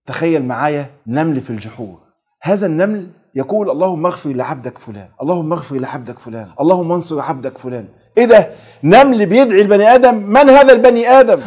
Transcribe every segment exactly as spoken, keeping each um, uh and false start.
تخيل معايا نمل في الجحور. هذا النمل يقول اللهم اغفر لعبدك فلان، اللهم اغفر لعبدك فلان، اللهم انصر عبدك فلان. ايه ده؟ نمل بيدعي البني ادم. من هذا البني ادم؟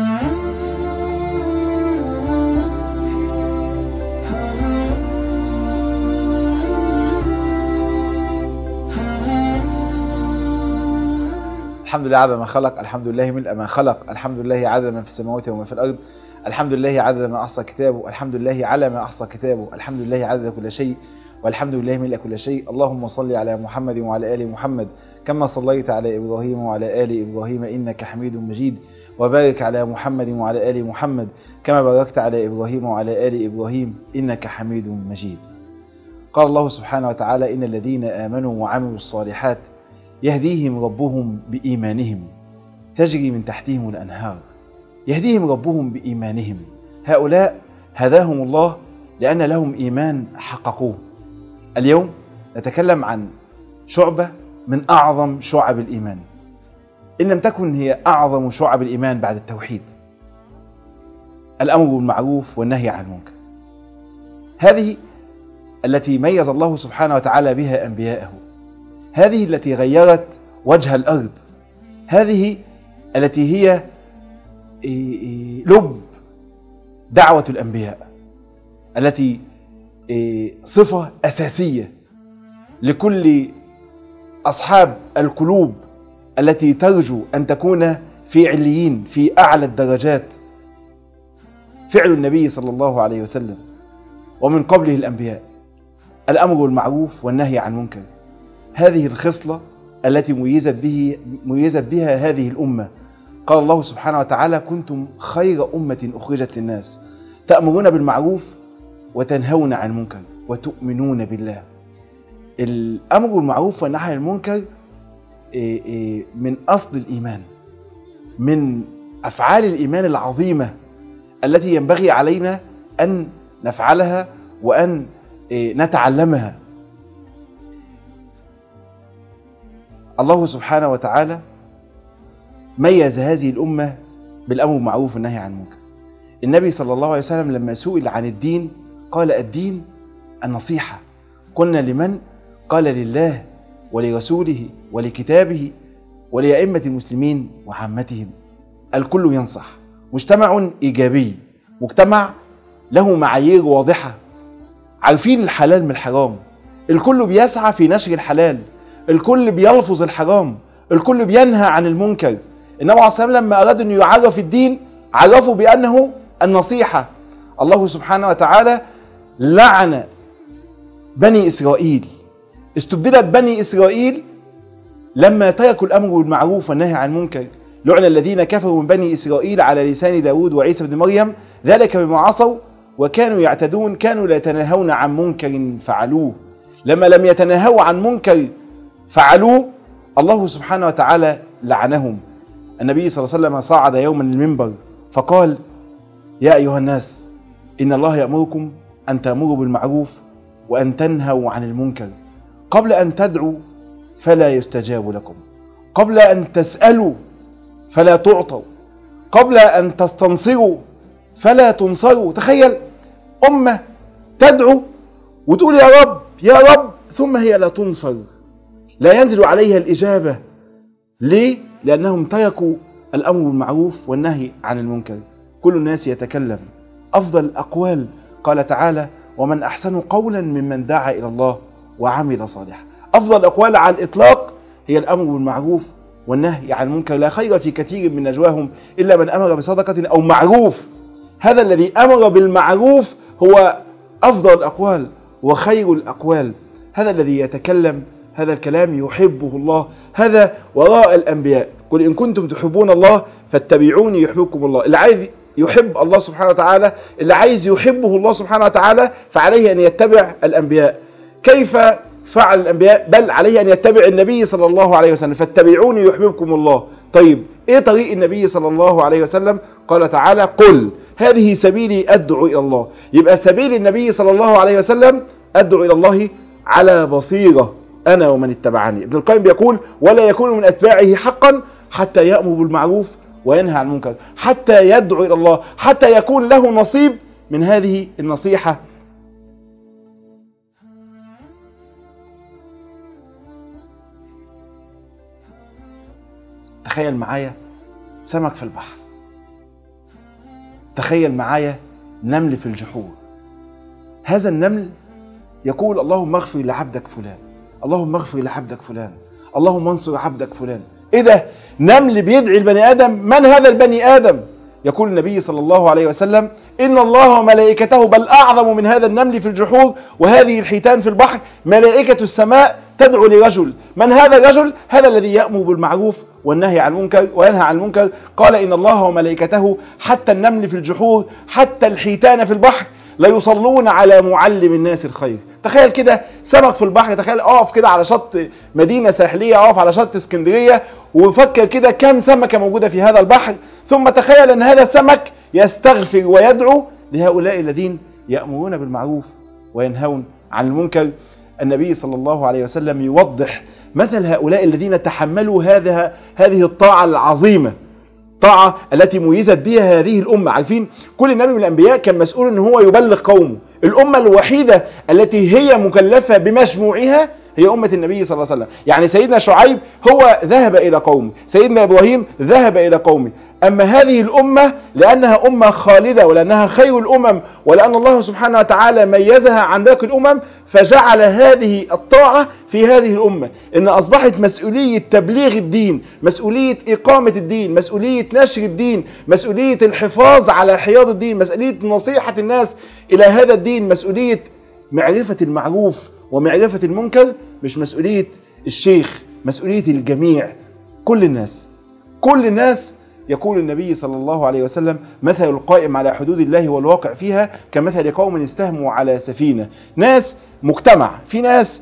الحمد لله عدد ما خلق، الحمد لله ملء ما خلق، الحمد لله عدد ما في السماوات وما في الارض، الحمد لله عدد ما احصى كتابه، الحمد لله على ما احصى كتابه، الحمد لله عدد كل شيء، والحمد لله ملء كل شيء. اللهم صل على محمد وعلى ال محمد كما صليت على ابراهيم وعلى ال ابراهيم انك حميد مجيد، وبارك على محمد وعلى ال محمد كما باركت على ابراهيم وعلى ال ابراهيم انك حميد مجيد. قال الله سبحانه وتعالى: ان الذين امنوا وعملوا الصالحات يهديهم ربهم بإيمانهم تجري من تحتهم الأنهار. يهديهم ربهم بإيمانهم، هؤلاء هداهم الله لأن لهم إيمان حققوه. اليوم نتكلم عن شعبة من أعظم شعب الإيمان، إن لم تكن هي أعظم شعب الإيمان بعد التوحيد، الأمر بالمعروف والنهي عن المنكر. هذه التي ميز الله سبحانه وتعالى بها أنبياءه، هذه التي غيرت وجه الأرض، هذه التي هي لب دعوة الأنبياء، التي صفة أساسية لكل أصحاب القلوب التي ترجو أن تكون في عليين في أعلى الدرجات. فعل النبي صلى الله عليه وسلم ومن قبله الأنبياء الأمر بالمعروف والنهي عن المنكر، هذه الخصلة التي ميزت به ميزت بها هذه الأمة. قال الله سبحانه وتعالى: كنتم خير أمة أخرجت للناس تأمرون بالمعروف وتنهون عن المنكر وتؤمنون بالله. الأمر بالمعروف والنهي عن المنكر من أصل الإيمان، من أفعال الإيمان العظيمة التي ينبغي علينا أن نفعلها وأن نتعلمها. الله سبحانه وتعالى ميز هذه الأمة بالأمر بالمعروف والنهي عن المنكر. النبي صلى الله عليه وسلم لما سئل عن الدين قال: الدين النصيحة. قلنا: لمن؟ قال: لله ولرسوله ولكتابه ولأئمة المسلمين وعامتهم. الكل ينصح، مجتمع إيجابي، مجتمع له معايير واضحة، عارفين الحلال من الحرام، الكل بيسعى في نشر الحلال، الكل بيلفظ الحرام، الكل بينهى عن المنكر. النبي عليه الصلاة والسلام لما أراد أن يعرف الدين عرفه بأنه النصيحة. الله سبحانه وتعالى لعن بني إسرائيل، استبدلت بني إسرائيل لما تركوا الأمر بالمعروف والنهي عن المنكر. لعن الذين كفروا من بني إسرائيل على لسان داود وعيسى بن مريم ذلك بما عصوا وكانوا يعتدون كانوا لا يتناهون عن منكر فعلوه. لما لم يتناهوا عن منكر فعلوه الله سبحانه وتعالى لعنهم. النبي صلى الله عليه وسلم صعد يوما المنبر فقال: يا أيها الناس إن الله يأمركم أن تأمروا بالمعروف وأن تنهوا عن المنكر، قبل أن تدعوا فلا يستجاب لكم، قبل أن تسألوا فلا تعطوا، قبل أن تستنصروا فلا تنصروا. تخيل أمة تدعو وتقول يا رب يا رب ثم هي لا تنصر، لا ينزل عليها الإجابة. ليه؟ لأنهم تركوا الأمر بالمعروف والنهي عن المنكر. كل الناس يتكلم، أفضل الأقوال قال تعالى: ومن أحسن قولا ممن دعا إلى الله وعمل صالحا. أفضل الأقوال على الإطلاق هي الأمر بالمعروف والنهي عن المنكر. لا خير في كثير من نجواهم إلا من أمر بصدقة أو معروف. هذا الذي أمر بالمعروف هو أفضل الأقوال وخير الأقوال. هذا الذي يتكلم هذا الكلام يحبه الله، هذا وراء الأنبياء. قل إن كنتم تحبون الله فاتبعوني يحببكم الله. اللي عايز يحب الله سبحانه وتعالى، اللي عايز يحبه الله سبحانه وتعالى، فعليه أن يتبع الأنبياء. كيف فعل الأنبياء؟ بل عليه أن يتبع النبي صلى الله عليه وسلم. فاتبعوني يحببكم الله. طيب إيه طريق النبي صلى الله عليه وسلم؟ قال تعالى: قل هذه سبيلي أدعو إلى الله. يبقى سبيل النبي صلى الله عليه وسلم أدعو إلى الله على بصيرة أنا ومن اتبعني. ابن القيم بيقول: ولا يكون من أتباعه حقا حتى يأمر بالمعروف وينهى عن المنكر، حتى يدعو إلى الله، حتى يكون له نصيب من هذه النصيحة. تخيل معايا سمك في البحر، تخيل معايا نمل في الجحور. هذا النمل يقول اللهم اغفر لعبدك فلان، اللهم اغفر لعبدك فلان، اللهم انصر عبدك فلان. ايه ده؟ نمل بيدعي البني ادم. من هذا البني ادم؟ يقول النبي صلى الله عليه وسلم ان الله وملائكته، بل اعظم من هذا النمل في الجحور وهذه الحيتان في البحر، ملائكة السماء تدعو لرجل. من هذا الرجل؟ هذا الذي يأمر بالمعروف والنهي عن المنكر وينهى عن المنكر. قال إن الله وملائكته حتى النمل في الجحور حتى الحيتان في البحر لا يصلون على معلم الناس الخير. تخيل كده سمك في البحر، تخيل اقف كده على شط مدينة ساحلية، اقف على شط اسكندرية وفكر كده كم سمكة موجودة في هذا البحر، ثم تخيل ان هذا السمك يستغفر ويدعو لهؤلاء الذين يأمرون بالمعروف وينهون عن المنكر. النبي صلى الله عليه وسلم يوضح مثل هؤلاء الذين تحملوا هذا هذه الطاعة العظيمة، الطاعة التي ميزت بها هذه الأمة. عارفين كل نبي من الأنبياء كان مسؤول أن هو يبلغ قومه. الأمة الوحيدة التي هي مكلفة بمجموعها هي أمة النبي صلى الله عليه وسلم. يعني سيدنا شعيب هو ذهب إلى قومه، سيدنا إبراهيم ذهب إلى قومه. أما هذه الأمة لأنها أمة خالدة ولأنها خير الأمم ولأن الله سبحانه وتعالى ميزها عن باقي الأمم، فجعل هذه الطاعة في هذه الأمة، إن أصبحت مسؤولية تبليغ الدين، مسؤولية إقامة الدين، مسؤولية نشر الدين، مسؤولية الحفاظ على حياض الدين، مسؤولية نصيحة الناس إلى هذا الدين، مسؤولية معرفة المعروف ومعرفة المنكر، مش مسؤولية الشيخ، مسؤولية الجميع، كل الناس كل الناس. يقول النبي صلى الله عليه وسلم مثل القائم على حدود الله والواقع فيها كمثل قوم استهموا على سفينة. ناس مجتمع، في ناس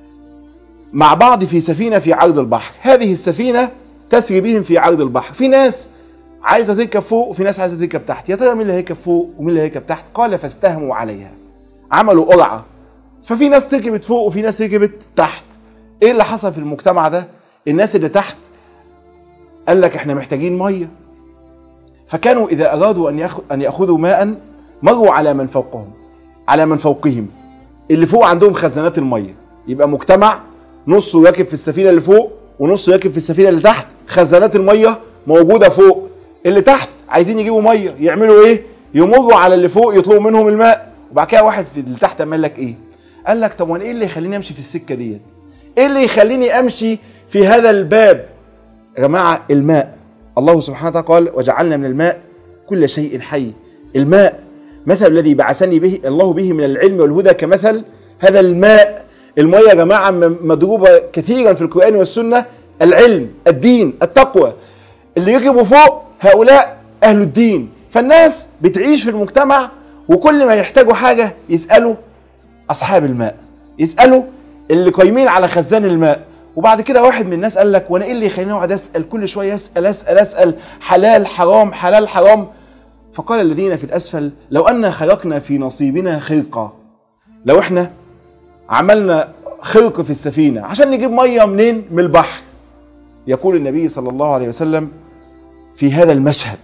مع بعض في سفينة في عرض البحر، هذه السفينة تسري بهم في عرض البحر، في ناس عايزة تركب فوق وفي ناس عايزة تركب تحت، يا ترى مين اللي هيركب فوق ومين اللي هيركب تحت؟ قال فاستهموا عليها، عملوا قرعة، ففي ناس ركبت فوق وفي ناس ركبت تحت. ايه اللي حصل في المجتمع ده؟ الناس اللي تحت قال لك احنا محتاجين ميه، فكانوا اذا ارادوا ان ان ياخذوا ماء مروا على من فوقهم على من فوقهم. اللي فوق عندهم خزانات الميه، يبقى مجتمع نصه راكب في السفينه اللي فوق ونصه راكب في السفينه اللي تحت، خزانات الميه موجوده فوق. اللي تحت عايزين يجيبوا ميه، يعملوا ايه؟ يمروا على اللي فوق يطلبوا منهم الماء. وبعد كده واحد في اللي تحت قال لك ايه؟ قال لك طب وانا ايه اللي يخليني امشي في السكه ديت؟ ايه اللي يخليني امشي في هذا الباب؟ يا جماعه الماء، الله سبحانه وتعالى قال وجعلنا من الماء كل شيء حي. الماء مثل الذي بعثني به الله به من العلم والهدى كمثل هذا الماء. الماء يا جماعه مضروبه كثيرا في القرآن والسنه، العلم، الدين، التقوى. اللي يركبوا فوق هؤلاء اهل الدين. فالناس بتعيش في المجتمع وكل ما يحتاجوا حاجه يسالوا اصحاب الماء، يسالوا اللي قايمين على خزان الماء. وبعد كده واحد من الناس قال لك وانا ايه اللي يخليني اقعد اسال كل شويه، اسال اسال اسال حلال حرام حلال حرام؟ فقال الذين في الاسفل لو ان خلقنا في نصيبنا خرقه، لو احنا عملنا خرق في السفينه عشان نجيب ميه منين؟ من البحر. يقول النبي صلى الله عليه وسلم في هذا المشهد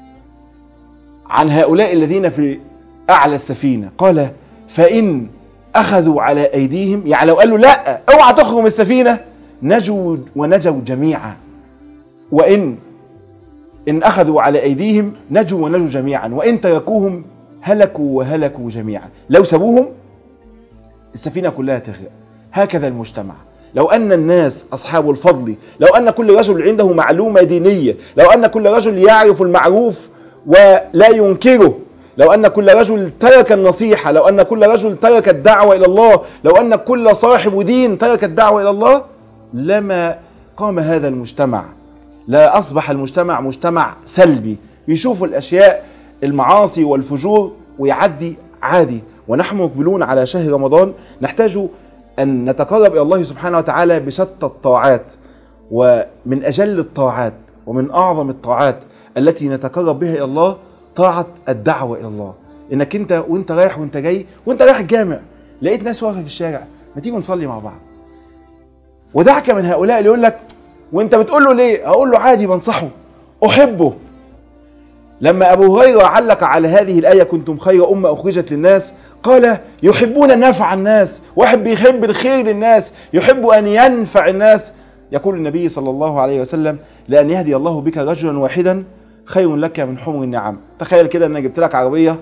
عن هؤلاء الذين في اعلى السفينه، قال فان اخذوا على ايديهم، يعني لو قالوا لا اوعى تخرجوا من السفينه نجوا ونجوا جميعا، وإن إن أخذوا على أيديهم نجوا ونجوا جميعا، وإن تركوهم هلكوا وهلكوا جميعا. لو سابوهم السفينة كلها تغرق. هكذا المجتمع. لو أن الناس أصحاب الفضل، لو أن كل رجل عنده معلومة دينية، لو أن كل رجل يعرف المعروف ولا ينكره، لو أن كل رجل ترك النصيحة، لو أن كل رجل ترك الدعوة إلى الله، لو أن كل صاحب دين ترك الدعوة إلى الله، لما قام هذا المجتمع. لا أصبح المجتمع مجتمع سلبي يشوف الأشياء المعاصي والفجور ويعدي عادي. ونحن مقبلون على شهر رمضان نحتاج أن نتقرب إلى الله سبحانه وتعالى بشتى الطاعات، ومن أجل الطاعات ومن أعظم الطاعات التي نتقرب بها إلى الله طاعة الدعوة إلى الله. إنك أنت وأنت رايح وأنت جاي وأنت رايح الجامع لقيت ناس واقفة في الشارع، ما تيجوا نصلي مع بعض. ودعك من هؤلاء اللي يقول لك وانت بتقول له ليه؟ اقول له عادي بنصحه، احبه، لما أبو هريرة علق على هذه الآية كنتم خير أمة أخرجت للناس، قال يحبون نفع الناس، واحد يحب الخير للناس، يحب أن ينفع الناس. يقول النبي صلى الله عليه وسلم لأن يهدي الله بك رجلا واحدا خير لك من حمر النعم. تخيل كده أن جبت لك عربية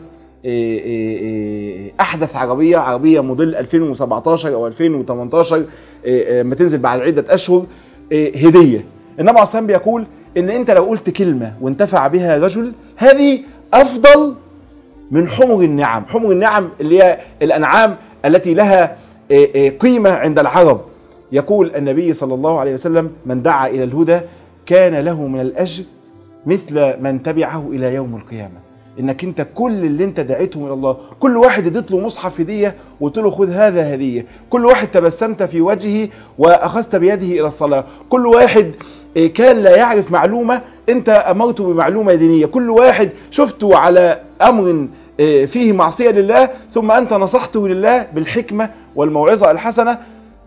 أحدث عربية عربية موديل ألفين وسبعتاشر أو ألفين وتمنتاشر لما تنزل بعد عدة أشهر هدية. النبي عليه الصلاة بيقول إن أنت لو قلت كلمة وانتفع بها رجل هذه أفضل من حمر النعم. حمر النعم اللي هي الأنعام التي لها قيمة عند العرب. يقول النبي صلى الله عليه وسلم من دعا إلى الهدى كان له من الأجر مثل من تبعه إلى يوم القيامة. إنك أنت كل اللي أنت دعيته من الله، كل واحد اديت له مصحف هدية وقلت له خذ هذا هدية، كل واحد تبسمت في وجهه وأخذت بيده إلى الصلاة، كل واحد كان لا يعرف معلومة أنت أمرته بمعلومة دينية، كل واحد شفته على أمر فيه معصية لله ثم أنت نصحته لله بالحكمة والموعظة الحسنة،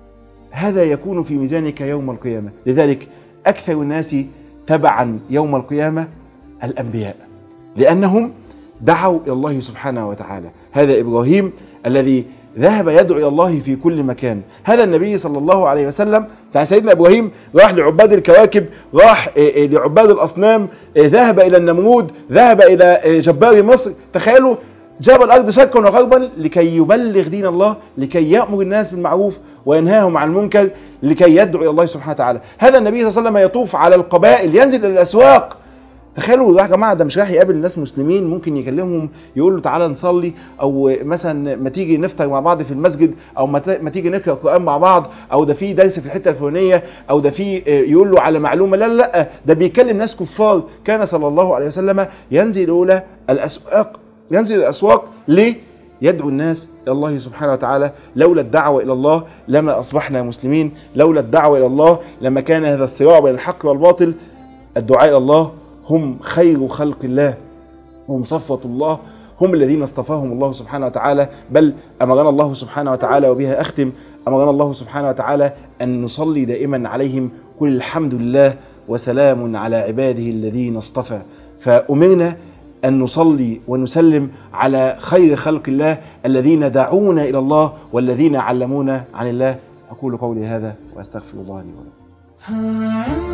هذا يكون في ميزانك يوم القيامة. لذلك أكثر الناس تبعا يوم القيامة الأنبياء، لأنهم دعوا إلى الله سبحانه وتعالى. هذا إبراهيم الذي ذهب يدعو إلى الله في كل مكان. هذا النبي صلى الله عليه وسلم سيدنا إبراهيم راح لعباد الكواكب، راح لعباد الأصنام، ذهب إلى النمرود، ذهب إلى جبار مصر. تخيلوا جاب الأرض شرقا وغربا لكي يبلغ دين الله، لكي يأمر الناس بالمعروف وينهاهم عن المنكر، لكي يدعو إلى الله سبحانه وتعالى. هذا النبي صلى الله عليه وسلم يطوف على القبائل، ينزل إلى الأسواق. تخيلوا يا جماعه ده مش رايح يقابل ناس مسلمين ممكن يكلمهم يقول له تعالى نصلي، او مثلا ما تيجي نفطر مع بعض في المسجد، او ما تيجي نقرا القران مع بعض، او ده في درس في الحته الفلانيه، او ده في يقول له على معلومه. لا لا ده بيكلم ناس كفار. كان صلى الله عليه وسلم ينزل الى الاسواق، ينزل الاسواق ليه؟ يدعو الناس الى الله سبحانه وتعالى. لولا الدعوه الى الله لما اصبحنا مسلمين، لولا الدعوه الى الله لما كان هذا الصراع بين الحق والباطل. الدعاء الى الله هم خير خلق الله، هم صفوة الله، هم الذين اصطفاهم الله سبحانه وتعالى. بل أمرنا الله سبحانه وتعالى، وبها أختم، أمرنا الله سبحانه وتعالى أن نصلي دائما عليهم قل الحمد لله وسلام على عباده الذين اصطفى. فأمرنا أن نصلي ونسلم على خير خلق الله الذين دعونا إلى الله والذين علمونا عن الله. أقول قولي هذا وأستغفر الله لي ولكم.